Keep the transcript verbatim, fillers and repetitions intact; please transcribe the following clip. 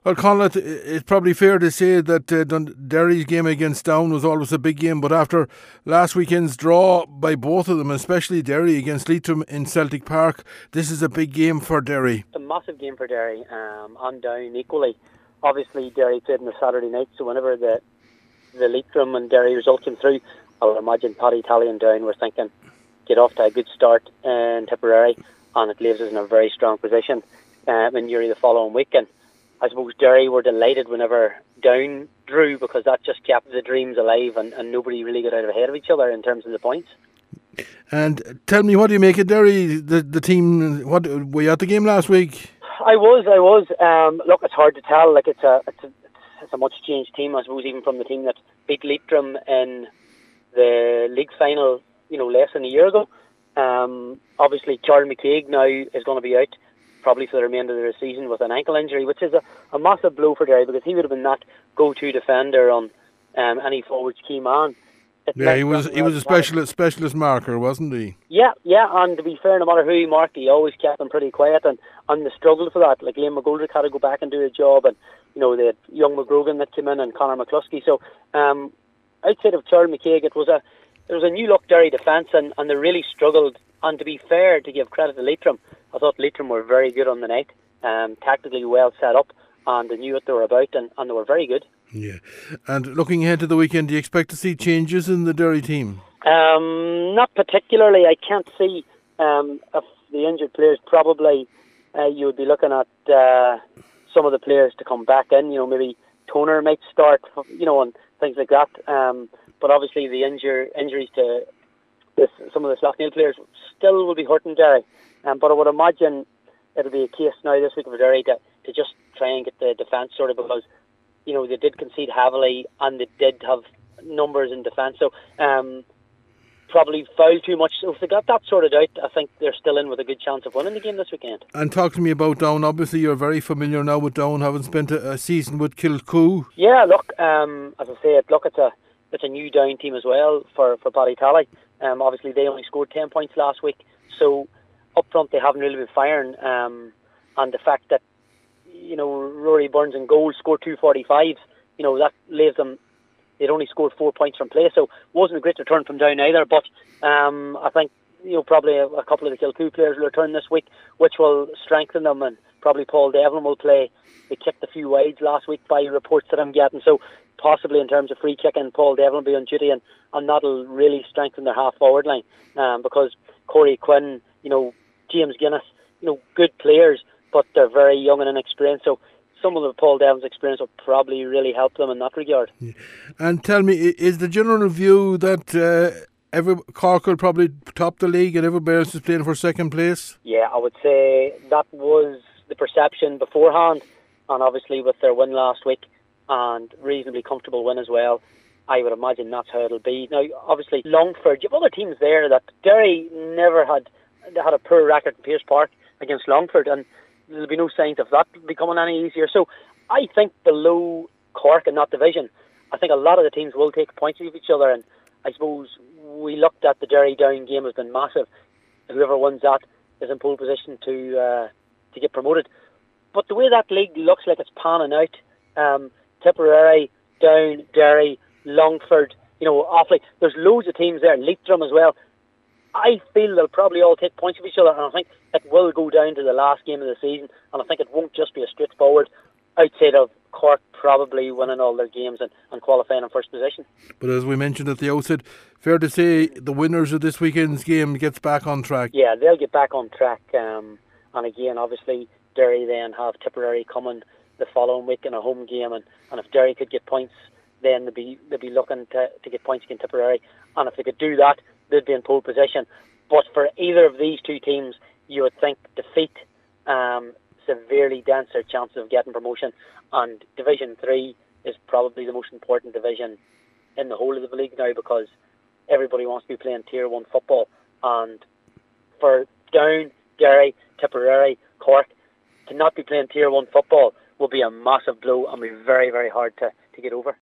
Well, Conlon, it's probably fair to say that uh, Dun- Derry's game against Down was always a big game, but after last weekend's draw by both of them, especially Derry against Leitrim in Celtic Park, this is a big game for Derry. It's a massive game for Derry, um, and Down equally. Obviously, Derry played on the Saturday night, so whenever the the Leitrim and Derry result came through, I would imagine Paddy Tally and Down were thinking, get off to a good start in Tipperary, and it leaves us in a very strong position um, in Newry the following week. And I suppose Derry were delighted whenever Down drew, because that just kept the dreams alive, and, and nobody really got out of ahead of each other in terms of the points. And tell me, what do you make of Derry, the the team? What were you at the game last week? I was, I was. Um, look, it's hard to tell. Like it's a, it's a, it's a much changed team, I suppose, even from the team that beat Leitrim in the league final, you know, less than a year ago. Um, obviously, Charles McCaig now is going to be out probably for the remainder of the season with an ankle injury, which is a, a massive blow for Derry, because he would have been that go-to defender on um, any forward's key man. It Yeah, he was he was a specialist specialist marker, wasn't he? Yeah, yeah, and to be fair, no matter who he marked, he always kept him pretty quiet, and, and the struggle for that. Like Liam McGoldrick had to go back and do a job, and you know they had young McGrogan that came in and Conor McCluskey. So um, outside of Charles McCaig, it was a it was a new look Derry defence, and, and they really struggled. And to be fair, to give credit to Leitrim, I thought Leitrim were very good on the night, um, tactically well set up, and they knew what they were about, and, and they were very good. Yeah. And looking ahead to the weekend, do you expect to see changes in the Derry team? Um, not particularly. I can't see um, if the injured players. Probably uh, you would be looking at uh, some of the players to come back in. You know, maybe Toner might start. You know, and things like that. Um, but obviously, the injure injuries to this, some of the Slaughtneil players still will be hurting Derry. Um, but I would imagine it'll be a case now this week for Derry to, to just try and get the defence sorted, because you know they did concede heavily and they did have numbers in defence. So. Um, probably foul too much. So if they got that sorted out, I think they're still in with a good chance of winning the game this weekend. And talk to me about Down. Obviously you're very familiar now with Down, having spent a, a season with Kilcoo. Yeah, look, um, as I say, look, it's a it's a new Down team as well for, for Paddy Tally. Um, obviously they only scored ten points last week, so up front they haven't really been firing. Um, and the fact that, you know, Rory Burns in goal scored two forty-fives, you know, that leaves them. They'd only scored four points from play, so it wasn't a great return from Down either. But um, I think you know probably a, a couple of the Kilcoo players will return this week, which will strengthen them, and probably Paul Devlin will play. They kicked a few wides last week by reports that I'm getting, so possibly in terms of free kicking, Paul Devlin will be on duty, and, and that'll really strengthen their half forward line, um, because Corey Quinn, you know, James Guinness, you know, good players, but they're very young and inexperienced, so some of the Paul Devlin's experience will probably really help them in that regard. Yeah. And tell me, is the general view that uh, every Cork will probably top the league and everybody else is playing for second place? Yeah, I would say that was the perception beforehand, and obviously with their win last week and reasonably comfortable win as well, I would imagine that's how it'll be. Now, obviously, Longford, you have other teams there that Derry never had. They had a poor record in Pearse Park against Longford, and there'll be no signs of that becoming any easier. So I think below Cork in that division, I think a lot of the teams will take points with each other, and I suppose we looked at the Derry Down game has been massive. Whoever wins that is in pole position to uh, to get promoted. But the way that league looks like it's panning out, um, Tipperary, Down, Derry, Longford, you know, awfully, there's loads of teams there, Leitrim as well. I feel they'll probably all take points of each other, and I think it will go down to the last game of the season, and I think it won't just be a straightforward outside of Cork probably winning all their games and, and qualifying in first position. But as we mentioned at the outset, fair to say the winners of this weekend's game gets back on track. Yeah, they'll get back on track, um, and again, obviously, Derry then have Tipperary coming the following week in a home game, and, and if Derry could get points, then they'd be, they'd be looking to, to get points against Tipperary, and if they could do that, they'd be in pole position. But for either of these two teams, you would think defeat um, severely dents their chances of getting promotion. And Division three is probably the most important division in the whole of the league now, because everybody wants to be playing Tier one football. And for Down, Derry, Tipperary, Cork, to not be playing Tier one football will be a massive blow and be very, very hard to, to get over.